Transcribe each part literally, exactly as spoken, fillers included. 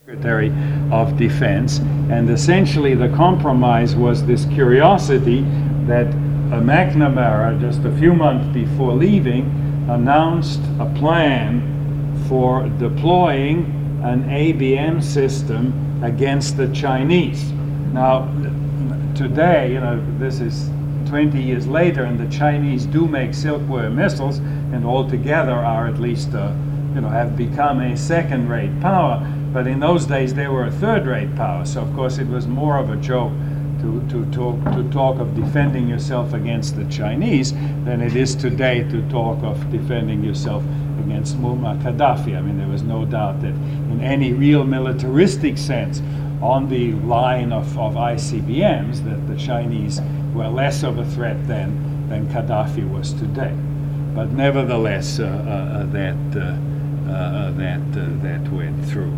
Secretary of Defense, and essentially the compromise was this curiosity that uh, McNamara, just a few months before leaving, announced a plan for deploying an A B M system against the Chinese. Now, today, you know, this is twenty years later, and the Chinese do make Silkworm missiles, and altogether are at least, uh, you know, have become a second-rate power. But in those days, they were a third-rate power. So, of course, it was more of a joke to, to, talk, to talk of defending yourself against the Chinese than it is today to talk of defending yourself against Muammar Gaddafi. I mean, there was no doubt that in any real militaristic sense, on the line of, of I C B Ms, that the Chinese were less of a threat then than Gaddafi was today. But nevertheless, uh, uh, that, uh, uh, that, uh, that went through.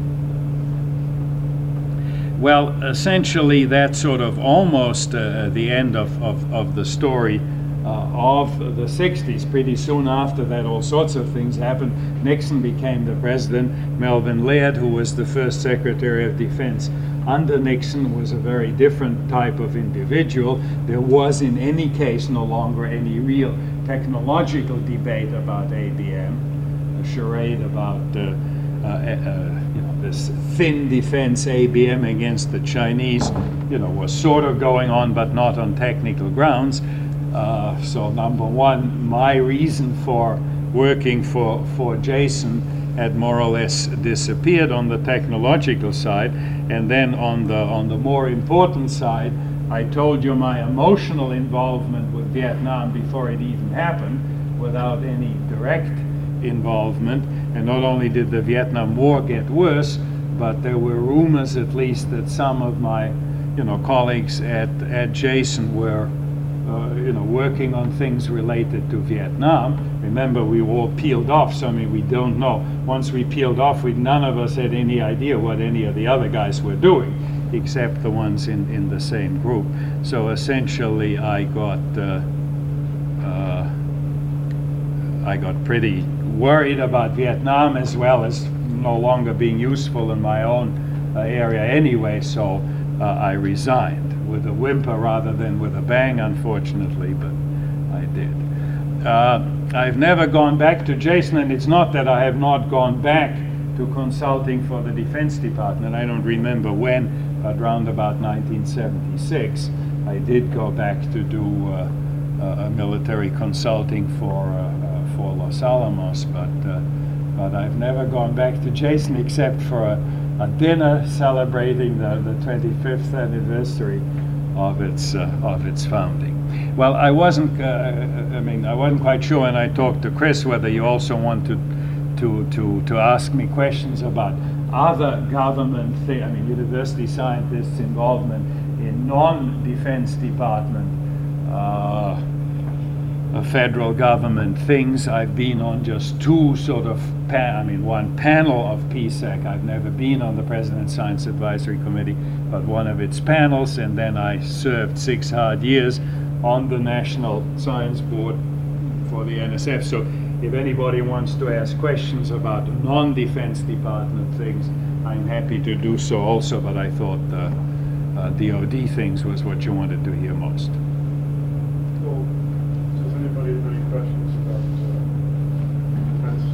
Well, essentially, that's sort of almost uh, the end of, of, of the story uh, of the sixties. Pretty soon after that, all sorts of things happened. Nixon became the president. Melvin Laird, who was the first Secretary of Defense under Nixon, was a very different type of individual. There was, in any case, no longer any real technological debate about A B M. A charade about uh, uh, uh, you know, this thin defense A B M against the Chinese, you know, was sort of going on, but not on technical grounds. Uh, so, number one, my reason for working for for Jason had more or less disappeared on the technological side, and then on the on the more important side, I told you my emotional involvement with Vietnam before it even happened, without any direct involvement. And not only did the Vietnam War get worse, but there were rumors, at least, that some of my, you know, colleagues at at Jason were, uh, you know, working on things related to Vietnam. Remember, we were all peeled off, so I mean, we don't know. Once we peeled off, we none of us had any idea what any of the other guys were doing, except the ones in, in the same group. So essentially, I got uh, uh, I got pretty worried about Vietnam, as well as no longer being useful in my own uh, area anyway. So uh, I resigned with a whimper rather than with a bang, unfortunately, but I did. Uh, I've never gone back to Jason, and it's not that I have not gone back to consulting for the Defense Department. I don't remember when, but around about nineteen seventy-six, I did go back to do uh, uh, military consulting for uh, uh, for Los Alamos, but uh, but I've never gone back to Jason except for a, a dinner celebrating the, the twenty-fifth anniversary of its uh, of its founding. Well, I wasn't. Uh, I mean, I wasn't quite sure when I talked to Chris whether you also want to to to to ask me questions about other government things. I mean, university scientists' involvement in non-defense department, uh, federal government things. I've been on just two sort of. Pa- I mean, one panel of P SEC. I've never been on the President's Science Advisory Committee, but one of its panels, and then I served six hard years on the National Science Board for the N S F. So if anybody wants to ask questions about non-defense department things, I'm happy to do so also, but I thought uh, uh, D O D things was what you wanted to hear most. Well, does anybody have any questions about uh, defense?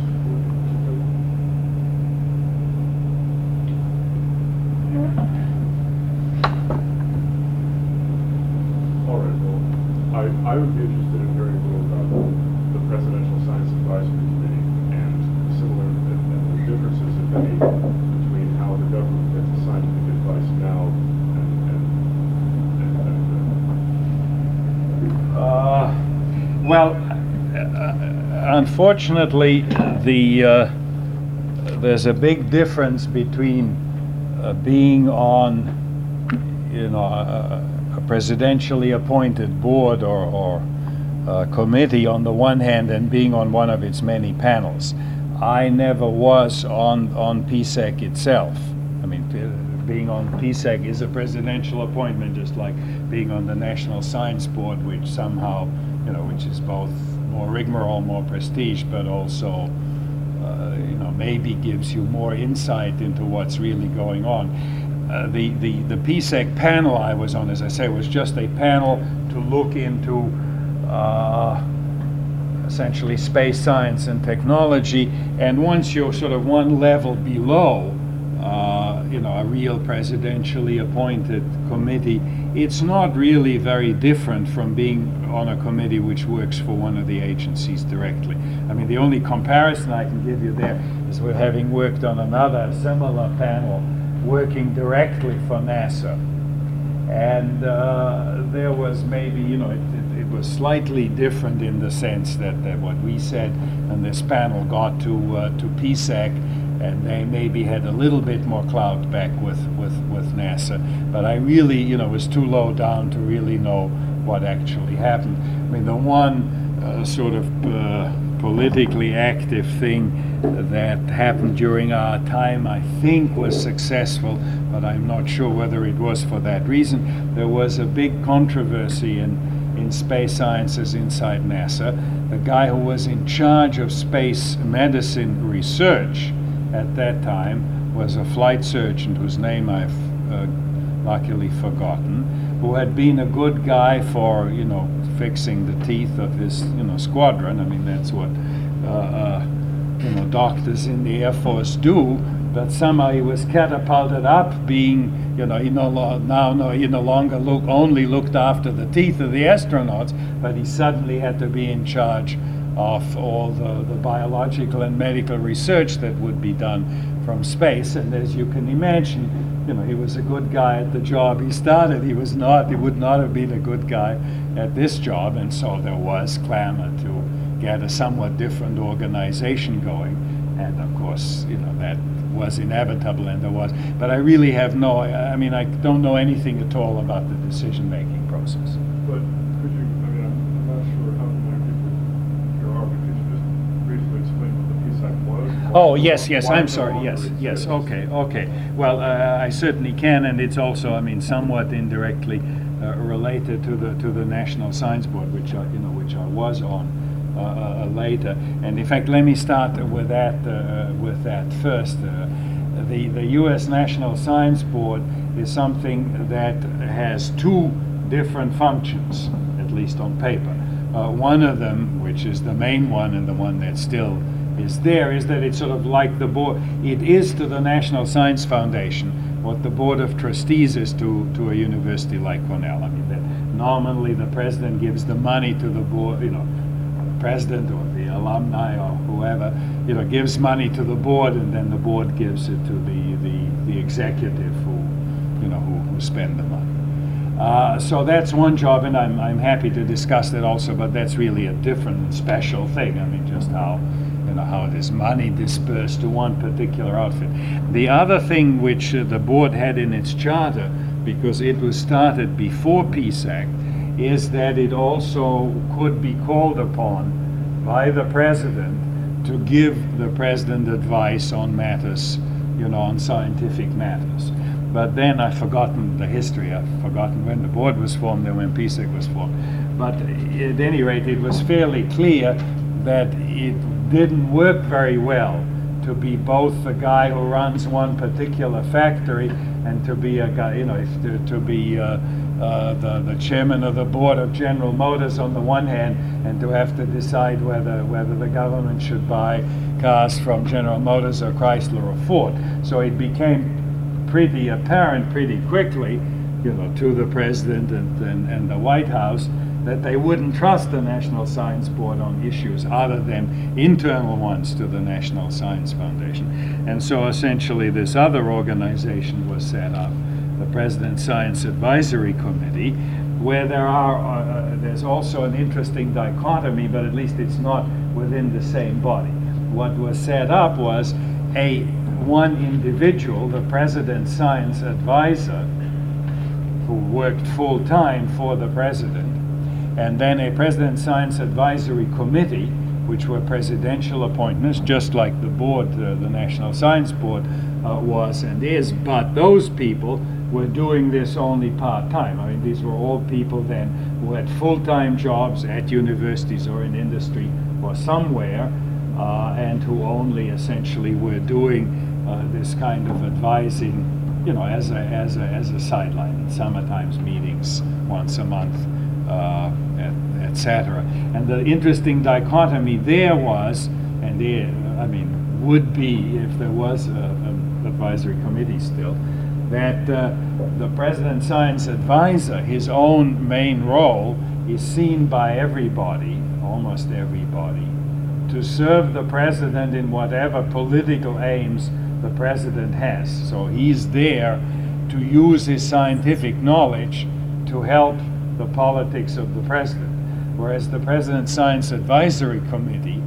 All right, well, I, I would be interested in hearing more about the Presidential Science Advisory Committee and similar and, and the differences, if any, between how the government gets scientific advice now and and, and, and uh, Uh, well, uh, unfortunately, the uh, there's a big difference between uh, being on, you know, a, a presidentially appointed board or, or uh, committee on the one hand, and being on one of its many panels. I never was on on P SEC itself. I mean, being on P SEC is a presidential appointment, just like being on the National Science Board, which somehow, you know, which is both more rigmarole, more prestige, but also uh, uh, you know, maybe gives you more insight into what's really going on. Uh, the, the, the P SEC panel I was on, as I say, was just a panel to look into uh, essentially space science and technology. And once you're sort of one level below, uh, you know, a real presidentially appointed committee, it's not really very different from being on a committee which works for one of the agencies directly. I mean, the only comparison I can give you there is we're having worked on another similar panel working directly for NASA. And uh, there was maybe, you know, it, it, it was slightly different in the sense that, that what we said and this panel got to uh, to P SEC, and they maybe had a little bit more clout back with, with, with NASA. But I really, you know, was too low down to really know what actually happened. I mean, the one uh, sort of uh, politically active thing that happened during our time, I think, was successful, but I'm not sure whether it was for that reason. There was a big controversy in, in space sciences inside NASA. The guy who was in charge of space medicine research at that time was a flight surgeon whose name I've uh, luckily forgotten, who had been a good guy for, you know, fixing the teeth of his, you know, squadron. I mean, that's what uh, uh, you know, doctors in the Air Force do. But somehow he was catapulted up, being, you know, he no lo- now no, he no longer look only looked after the teeth of the astronauts, but he suddenly had to be in charge of all the, the biological and medical research that would be done from space. And as you can imagine, you know, he was a good guy at the job he started. He was not, he would not have been a good guy at this job, and so there was clamor to get a somewhat different organization going. And of course, you know, that was inevitable, and there was. But I really have no, I mean, I don't know anything at all about the decision-making process. But could you, I mean, I'm not sure how connected you are, but could you just briefly explain what the P SEC was? Oh, yes, yes, I'm sorry, Why yes, it yes, exists? okay, okay. Well, uh, I certainly can, and it's also, I mean, somewhat indirectly uh, related to the to the National Science Board, which I, you know, which I was on uh, uh, later. And in fact, let me start with that uh, with that first. Uh, the the U S National Science Board is something that has two different functions, at least on paper. Uh, one of them, which is the main one and the one that still is there, is that it's sort of like the board. It is to the National Science Foundation what the Board of Trustees is to, to a university like Cornell. I mean, that nominally the president gives the money to the board, you know, the president or the alumni or whoever, you know, gives money to the board, and then the board gives it to the, the, the executive who, you know, who, who spend the money. Uh, so that's one job, and I'm, I'm happy to discuss that also, but that's really a different and special thing. I mean, just how, you know, how this money dispersed to one particular outfit. The other thing which uh, the board had in its charter, because it was started before P SEC, is that it also could be called upon by the president to give the president advice on matters, you know, on scientific matters. But then I've forgotten the history. I've forgotten when the board was formed and when P SEC was formed. But at any rate, it was fairly clear that it didn't work very well to be both the guy who runs one particular factory and to be a guy, you know, if to, to be uh, uh, the, the chairman of the board of General Motors on the one hand, and to have to decide whether whether the government should buy cars from General Motors or Chrysler or Ford. So it became pretty apparent pretty quickly, you know, to the president and, and, and the White House that they wouldn't trust the National Science Board on issues other than internal ones to the National Science Foundation. And so essentially this other organization was set up, the President's Science Advisory Committee, where there are uh, there's also an interesting dichotomy, but at least it's not within the same body. What was set up was a one individual, the President's Science Advisor, who worked full-time for the President, and then a President's Science Advisory Committee, which were presidential appointments, just like the board, uh, the National Science Board uh, was and is, but those people were doing this only part-time. I mean, these were all people then who had full-time jobs at universities or in industry or somewhere, uh, and who only essentially were doing uh, this kind of advising, you know, as a as a as a sideline in summertimes meetings once a month, uh, et cetera. And the interesting dichotomy there was, and there, I mean, would be if there was an advisory committee still, that uh, the President Science Advisor, his own main role is seen by everybody, almost everybody, to serve the President in whatever political aims the President has. So he's there to use his scientific knowledge to help the politics of the President. Whereas the President's Science Advisory Committee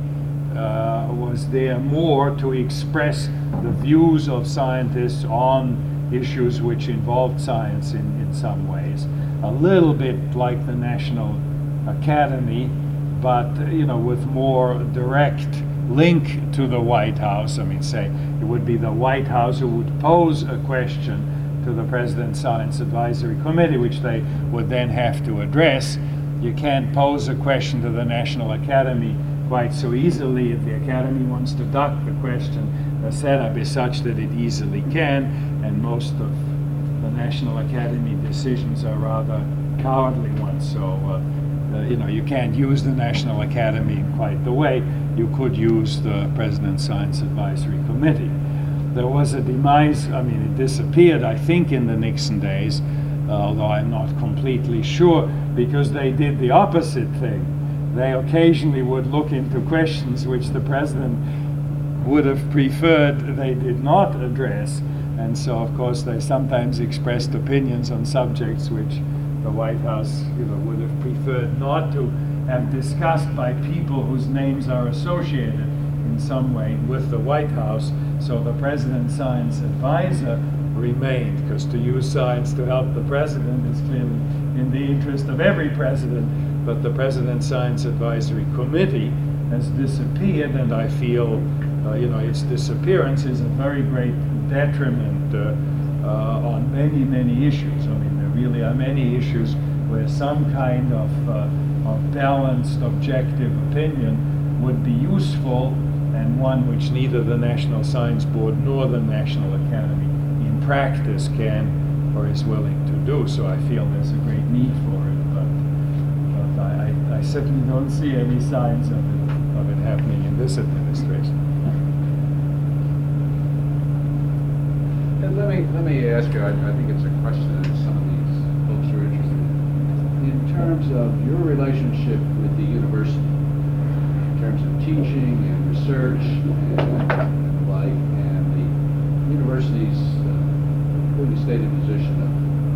uh, was there more to express the views of scientists on issues which involved science in, in some ways. A little bit like the National Academy, but you know, with more direct link to the White House. I mean, say, it would be the White House who would pose a question to the President's Science Advisory Committee, which they would then have to address. You can't pose a question to the National Academy quite so easily. If the Academy wants to duck the question, the setup is such that it easily can, and most of the National Academy decisions are rather cowardly ones. So, uh, uh, you know, you can't use the National Academy in quite the way you could use the President's Science Advisory Committee. There was a demise, I mean, it disappeared, I think, in the Nixon days, uh, although I'm not completely sure, because they did the opposite thing. They occasionally would look into questions which the President would have preferred they did not address, and so of course they sometimes expressed opinions on subjects which the White House, you know, would have preferred not to have discussed by people whose names are associated in some way with the White House. So the President's Science Advisor remained, because to use science to help the President is clearly in the interest of every president, but the President's Science Advisory Committee has disappeared, and I feel uh, you know, its disappearance is a very great detriment uh, uh, on many, many issues. I mean, there really are many issues where some kind of, uh, of balanced, objective opinion would be useful, and one which neither the National Science Board nor the National Academy in practice can or is willing to do. So I feel there's a great need for it, but, but I, I, I certainly don't see any signs of it, of it happening in this administration. And let me let me ask you, I, I think it's a question that some of these folks are interested in. In terms of your relationship with the university, in terms of teaching and research and, and the like, and the university's uh, clearly stated position of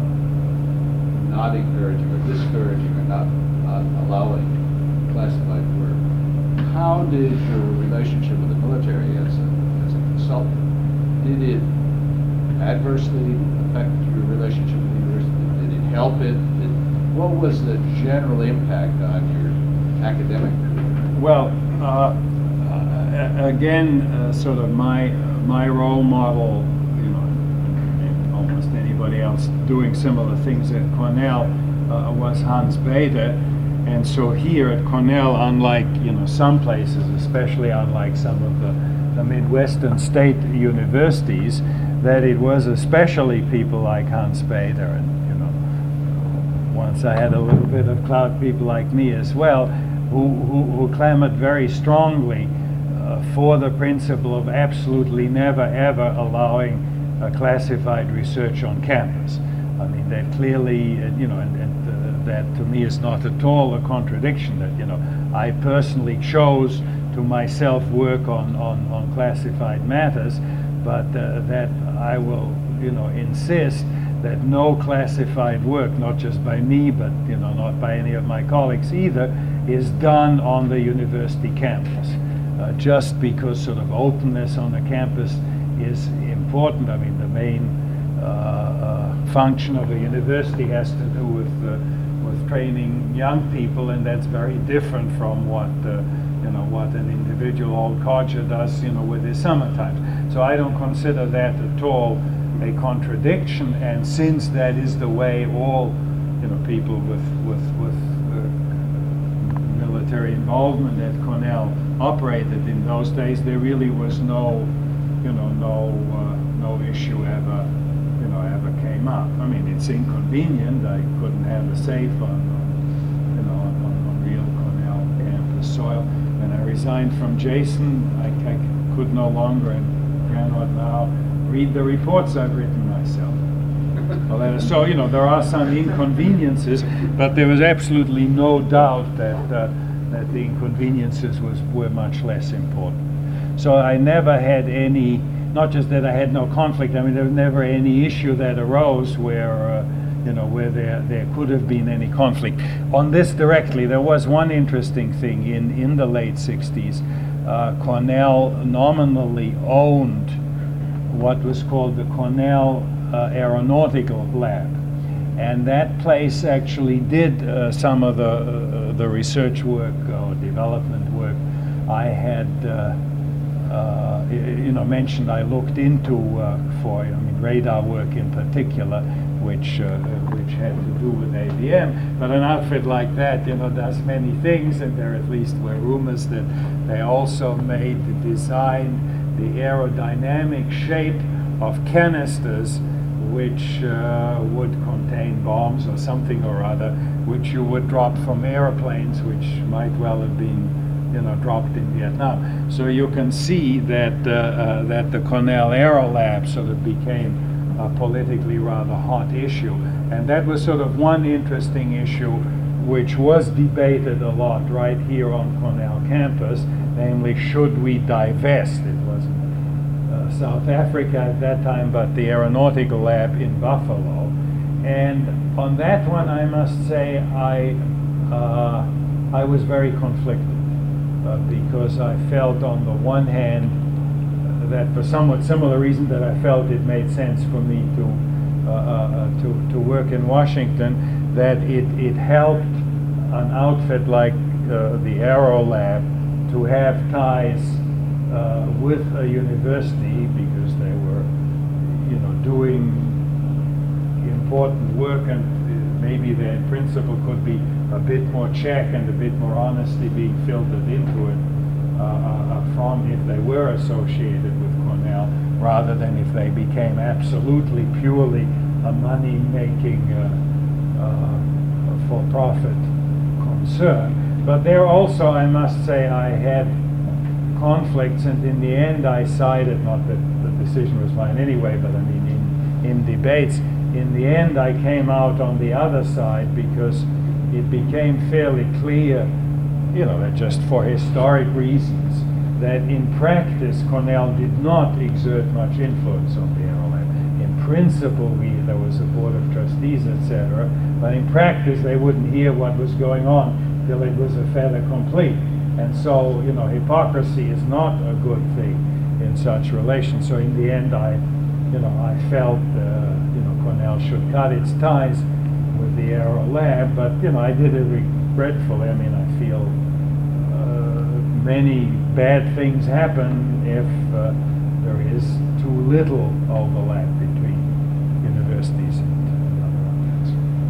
uh, not encouraging or discouraging or not, not allowing classified work, how did your relationship with the military as a, as a consultant, did it adversely affect your relationship with the university? Did it help it? Did, what was the general impact on your academic career? Well, uh, uh, again, uh, sort of my my role model, you know, and almost anybody else doing similar things at Cornell uh, was Hans Bethe. And so here at Cornell, unlike, you know, some places, especially unlike some of the, the Midwestern state universities, that it was especially people like Hans Bethe, and, you know, once I had a little bit of clout, people like me as well, who, who, who clamored very strongly uh, for the principle of absolutely never ever allowing uh, classified research on campus. I mean, that clearly, uh, you know, and, and uh, that to me is not at all a contradiction. That, you know, I personally chose to myself work on, on, on classified matters, but uh, that I will, you know, insist that no classified work, not just by me, but, you know, not by any of my colleagues either, is done on the university campus. Uh, just because sort of openness on the campus is important. I mean, the main uh, uh, function of a university has to do with uh, with training young people, and that's very different from what uh, you know what an individual old codger does, you know, with his summertime. So I don't consider that at all a contradiction. And since that is the way all, you know, people with with with uh, military involvement at Cornell operated in those days, there really was no, you know, no uh, no issue ever, you know, ever came up. I mean, it's inconvenient. I couldn't have a safe on, you know, on, on real Cornell campus soil. When I resigned from Jason, I, I could no longer, and cannot now, read the reports I've written myself. Well, so, you know, there are some inconveniences, but there was absolutely no doubt that uh, that the inconveniences was were much less important. So I never had any, not just that I had no conflict, I mean, there was never any issue that arose where, uh, you know, where there, there could have been any conflict. On this directly, there was one interesting thing in, in the late sixties. Uh, Cornell nominally owned what was called the Cornell Uh, Aeronautical Lab, and that place actually did uh, some of the uh, the research work or development work I had uh, uh, you know mentioned. I looked into uh, for I mean radar work in particular, which uh, which had to do with A B M. But an outfit like that, you know, does many things, and there at least were rumors that they also made the design, the aerodynamic shape of canisters which uh, would contain bombs or something or other, which you would drop from airplanes, which might well have been, you know, dropped in Vietnam. So you can see that uh, uh, that the Cornell Aero Lab sort of became a politically rather hot issue, and that was sort of one interesting issue which was debated a lot right here on Cornell campus, namely, should we divest? It wasn't South Africa at that time, but the Aeronautical Lab in Buffalo. And on that one, I must say I uh, I was very conflicted uh, because I felt on the one hand uh, that for somewhat similar reason that I felt it made sense for me to uh, uh, to to work in Washington, that it it helped an outfit like uh, the Aero Lab to have ties Uh, with a university because they were, you know, doing important work, and maybe there in principle could be a bit more check and a bit more honesty being filtered into it uh, uh, from if they were associated with Cornell, rather than if they became absolutely purely a money-making uh, uh, for-profit concern. But there also, I must say, I had conflicts, and in the end I sided, not that the decision was mine anyway, but I mean in, in debates, in the end I came out on the other side because it became fairly clear, you know, that just for historic reasons, that in practice Cornell did not exert much influence on the Aero Lab. In principle, we, there was a board of trustees, et cetera, but in practice they wouldn't hear what was going on till it was a fait accompli. And so, you know, hypocrisy is not a good thing in such relations. So in the end, I, you know, I felt, uh, you know, Cornell should cut its ties with the Aero Lab. But, you know, I did it regretfully. I mean, I feel uh, many bad things happen if uh, there is too little overlap between universities and other outfits.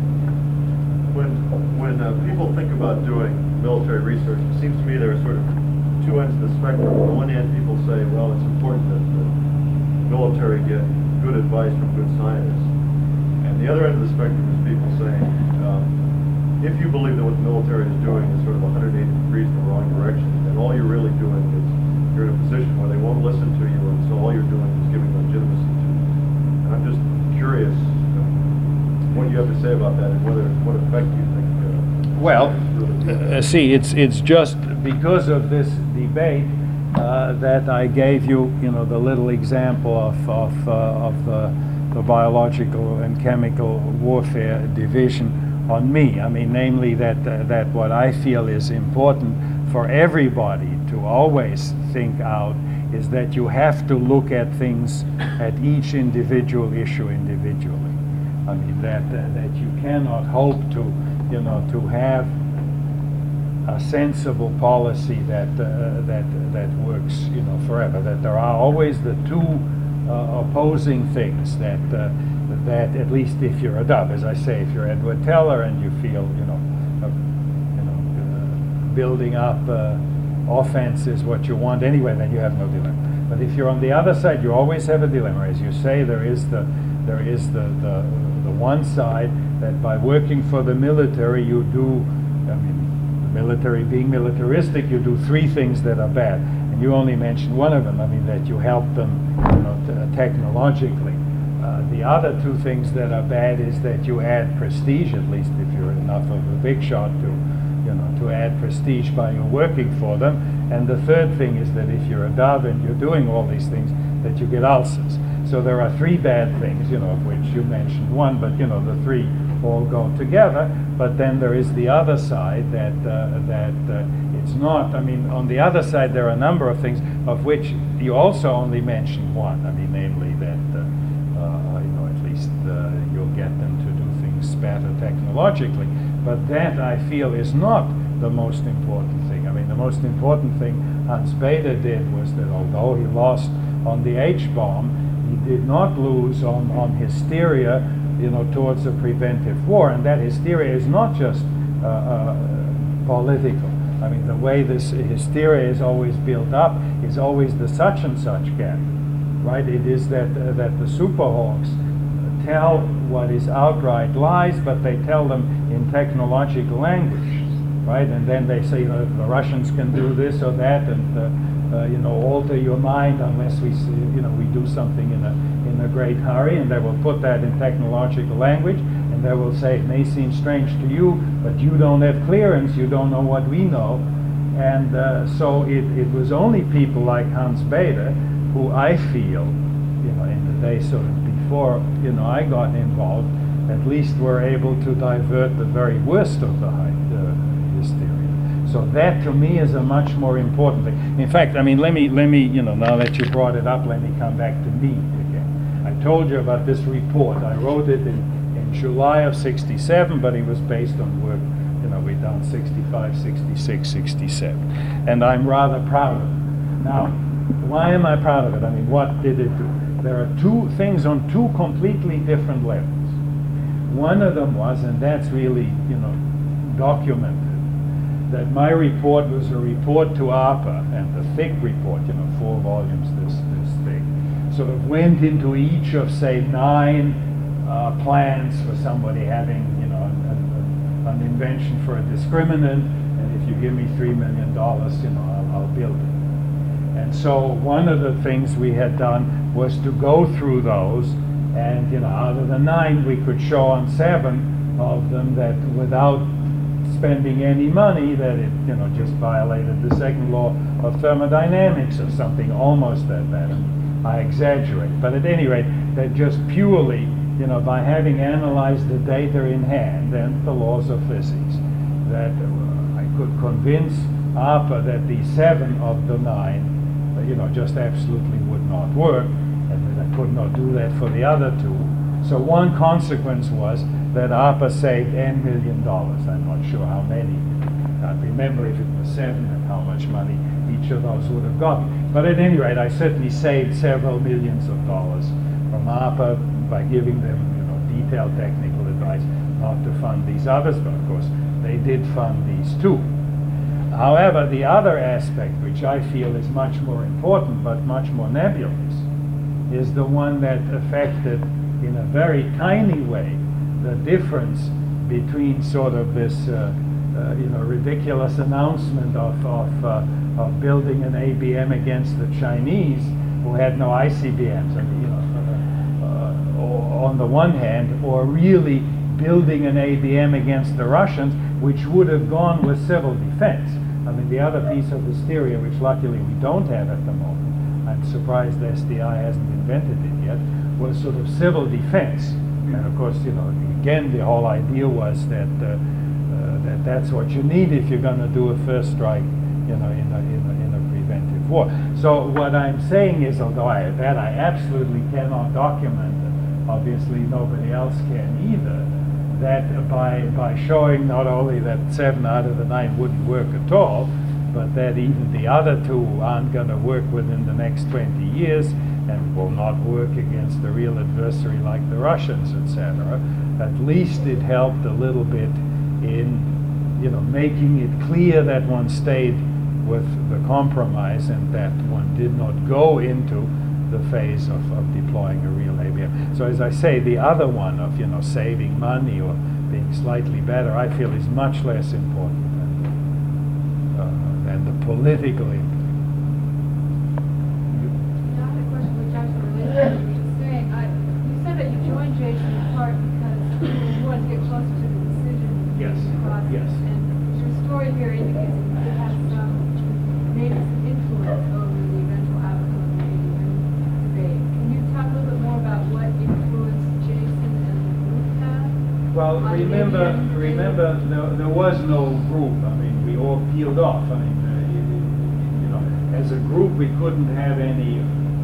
When, when uh, people think about doing military research, it seems to me there are sort of two ends of the spectrum. On the one hand, people say, well, it's important that the military get good advice from good scientists. And the other end of the spectrum is people saying, um, if you believe that what the military is doing is sort of one hundred eighty degrees in the wrong direction, then all you're really doing is you're in a position where they won't listen to you, and so all you're doing is giving legitimacy to them. And I'm just curious um, what you have to say about that, and whether what effect you think. Uh, Well, uh, see, it's it's just because of this debate uh, that I gave you, you know, the little example of of uh, of the, the biological and chemical warfare division on me. I mean, namely that uh, that what I feel is important for everybody to always think out is that you have to look at things at each individual issue individually. I mean that uh, that you cannot hope to. You know, to have a sensible policy that uh, that that works, you know, forever. That there are always the two uh, opposing things. That uh, that at least if you're a Dove, as I say, if you're Edward Teller and you feel, you know, uh, you know, uh, building up uh, offense is what you want anyway, then you have no dilemma. But if you're on the other side, you always have a dilemma. As you say, there is the there is the, the, the one side that by working for the military you do, I mean, the military being militaristic, you do three things that are bad. And you only mentioned one of them, I mean, that you help them, you know, t- technologically. Uh, the other two things that are bad is that you add prestige, at least if you're enough of a big shot to, you know, to add prestige by your working for them. And the third thing is that if you're a dove and you're doing all these things, that you get ulcers. So there are three bad things, you know, of which you mentioned one, but you know, the three all go together. But then there is the other side that uh, that uh, it's not. I mean, on the other side there are a number of things of which you also only mentioned one. I mean, namely that uh, uh, you know, at least uh, you'll get them to do things better technologically. But that, I feel, is not the most important thing. I mean, the most important thing Hans Bethe did was that although he lost on the H-bomb, he did not lose on, on hysteria, you know, towards a preventive war. And that hysteria is not just uh, uh, political. I mean, the way this hysteria is always built up is always the such and such gap, right? It is that uh, that the superhawks tell what is outright lies, but they tell them in technological language, right? And then they say, you know, the Russians can do this or that, and uh, uh, you know, alter your mind unless we, see, you know, we do something in a in a great hurry. And they will put that in technological language, and they will say, it may seem strange to you, but you don't have clearance, you don't know what we know. And uh, so it, it was only people like Hans Bethe who I feel, you know, in the days sort of before, you know, I got involved, at least were able to divert the very worst of the uh, hysteria. So that to me is a much more important thing. In fact, I mean, let me, let me, you know, now that you brought it up, let me come back to me again. I told you about this report. I wrote it in, in July of sixty-seven, but it was based on work, you know, we'd done sixty-five, sixty-six, sixty-seven. And I'm rather proud of it. Now, why am I proud of it? I mean, what did it do? There are two things on two completely different levels. One of them was, and that's really, you know, documented, that my report was a report to ARPA, and the thick report, you know, four volumes this this thick, sort of went into each of, say, nine uh, plans for somebody having, you know, an, an invention for a discriminant, and if you give me three million dollars, you know, I'll, I'll build it. And so one of the things we had done was to go through those, and, you know, out of the nine, we could show on seven of them that without spending any money, that it, you know, just violated the second law of thermodynamics or something almost that bad. And I exaggerate, but at any rate, that just purely, you know, by having analyzed the data in hand and the laws of physics, that uh, I could convince ARPA that the seven of the nine, uh, you know, just absolutely would not work, and that I could not do that for the other two. So one consequence was that ARPA saved ten million dollars. I'm not sure how many. I can't remember if it was seven and how much money each of those would have gotten. But at any rate, I certainly saved several millions of dollars from ARPA by giving them, you know, detailed technical advice not to fund these others. But of course, they did fund these too. However, the other aspect, which I feel is much more important but much more nebulous, is the one that affected in a very tiny way the difference between sort of this uh, uh, you know, ridiculous announcement of of, uh, of building an A B M against the Chinese, who had no I C B Ms, and, you know, uh, uh, on the one hand, or really building an A B M against the Russians, which would have gone with civil defense. I mean, the other piece of hysteria, which luckily we don't have at the moment, I'm surprised S D I hasn't invented it yet, was sort of civil defense. And of course, you know, again, the whole idea was that uh, uh, that that's what you need if you're going to do a first strike, you know, in a, in a, in a preventive war. So what I'm saying is, although I, that I absolutely cannot document, and obviously nobody else can either, that by by showing not only that seven out of the nine wouldn't work at all, but that even the other two aren't going to work within the next twenty years and will not work against a real adversary like the Russians, et cetera. At least it helped a little bit in, you know, making it clear that one stayed with the compromise, and that one did not go into the phase of, of deploying a real A B M. So as I say, the other one of, you know, saving money or being slightly better, I feel is much less important than, uh, than the political impact. Another question which actually relates to what you were just saying. I, you said that you joined Jason in part because you wanted to get closer to the decision Yes, process. yes. And your story here indicates that it has some, maybe some influence over the eventual outcome of the A B M debate. Can you talk a little bit more about what influence Jason and the group had? Well, on the remember, A B M? remember, there, there was no group. I mean, we all peeled off. I mean, uh, you, you know, as a group, we couldn't have any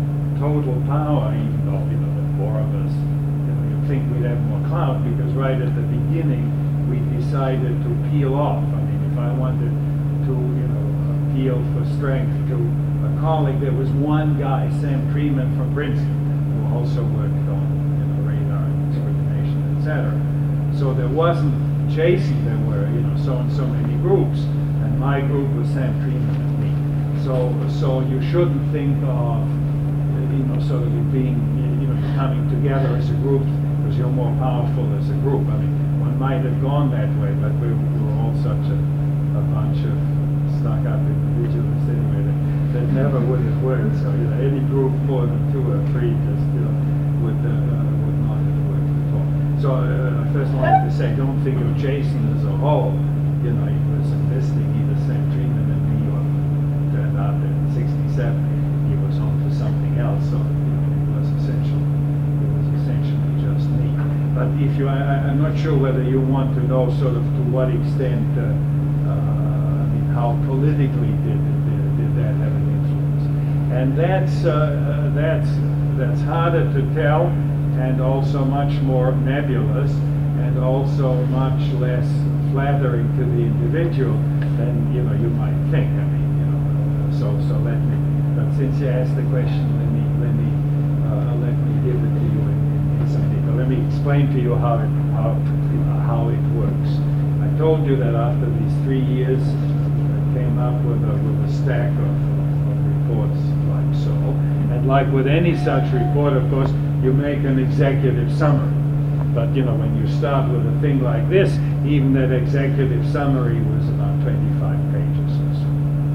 total power, even though, you know, the four of us, you know, you'd think we'd have more clout, because right at the beginning, we decided to peel off. I mean, if I wanted to, you know, appeal for strength to a colleague, there was one guy, Sam Freeman from Princeton, who also worked on, you know, radar and discrimination, et cetera. So there wasn't Jason, there were, you know, so and so many groups, and my group was Sam Freeman and me. So, so you shouldn't think of, you know, sort of it being, you know, coming together as a group because you're more powerful as a group. I mean, one might have gone that way, but we, we were all such a, a bunch of stuck-up individuals anyway that, that never would have worked. So, you know, any group more than two or three just, you know, would uh, would not have worked at all. So, uh, I first wanted to say, don't think of Jason as a whole. You know, he was enlisting either Sam Freeman and me, or turned out that in sixty-seven he was on to something else. So, you know, it was essential. It was essentially just me. But if you, I, I'm not sure whether you want to know sort of to what extent, uh, uh, I mean, how politically did, did did that have an influence? And that's uh, that's that's harder to tell, and also much more nebulous, and also much less flattering to the individual than, you know, you might think. I mean, you know, so so let me. But since you asked the question, let me let me uh, let me give it to you in, in some detail. Let me explain to you how it how how it works. I told you that after these three years, I came up with a with a stack of, of reports like so. And like with any such report, of course, you make an executive summary. But, you know, when you start with a thing like this, even that executive summary was about twenty-five pages or so.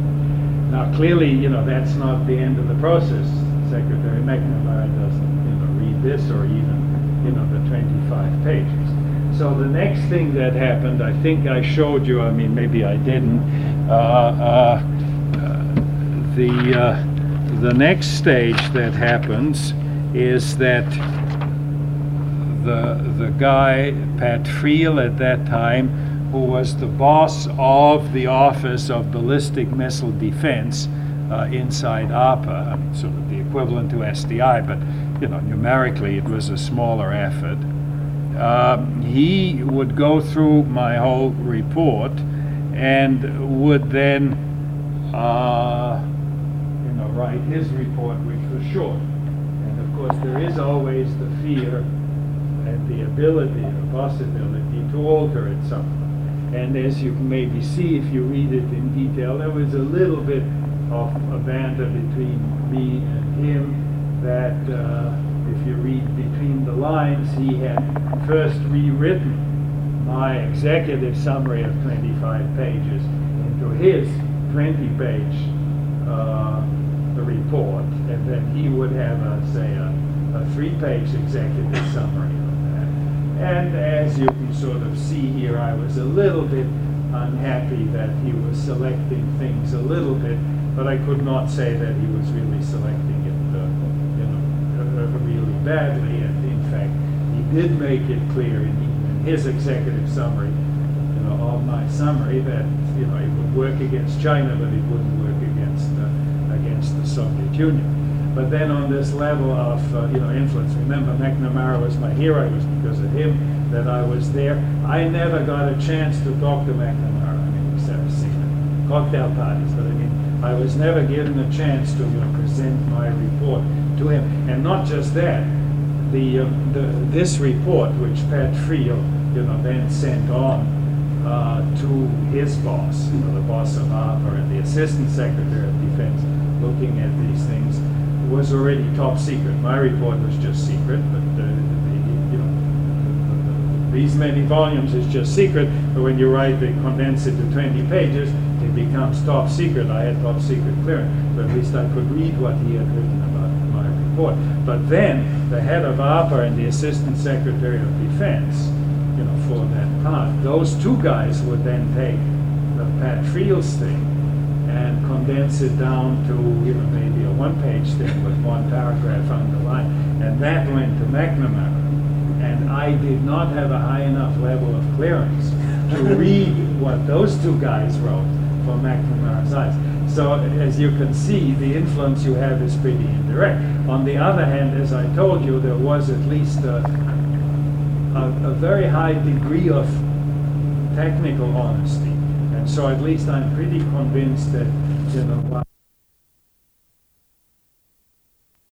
Now, clearly, you know, that's not the end of the process. Secretary McNamara doesn't, you know, read this or even, you know, the twenty-five pages. So the next thing that happened, I think I showed you, I mean, maybe I didn't, uh, uh, the, uh, the next stage that happens is that The, the guy, Pat Friel at that time, who was the boss of the Office of Ballistic Missile Defense uh, inside ARPA, I mean, sort of the equivalent to S D I, but, you know, numerically it was a smaller effort. Um, he would go through my whole report and would then, uh, you know, write his report, which was short. And of course, there is always the fear and the ability or possibility to alter it somewhat. And as you can maybe see if you read it in detail, there was a little bit of a banter between me and him that, uh, if you read between the lines, he had first rewritten my executive summary of twenty-five pages into his twenty-page uh, report, and then he would have, a, say, a, a three-page executive summary. And as you can sort of see here, I was a little bit unhappy that he was selecting things a little bit, but I could not say that he was really selecting it, uh, you know, uh, really badly. And in fact, he did make it clear in, in his executive summary, you know, of my summary, that, you know, it would work against China, but it wouldn't work against uh, against the Soviet Union. But then on this level of, uh, you know, influence, remember McNamara was my hero. It was because of him that I was there. I never got a chance to talk to McNamara, I mean, except secret cocktail parties. But I mean, I was never given a chance to, you know, present my report to him. And not just that, the, uh, the this report, which Pat Friel, you know, then sent on uh, to his boss, you know, the boss of ARPA and the Assistant Secretary of Defense, looking at these things, was already top secret. My report was just secret, but uh, the, you know, these many volumes is just secret. But when you write and condense it to twenty pages, it becomes top secret. I had top secret clearance, so at least I could read what he had written about my report. But then the head of ARPA and the Assistant Secretary of Defense, you know, for that part, those two guys would then take the Pat Fields thing and condense it down to, you know, maybe a one-page thing with one paragraph underlined, and that went to McNamara. And I did not have a high enough level of clearance to read what those two guys wrote for McNamara's eyes. So as you can see, the influence you have is pretty indirect. On the other hand, as I told you, there was at least a, a, a very high degree of technical honesty. And so at least I'm pretty convinced that, you know, what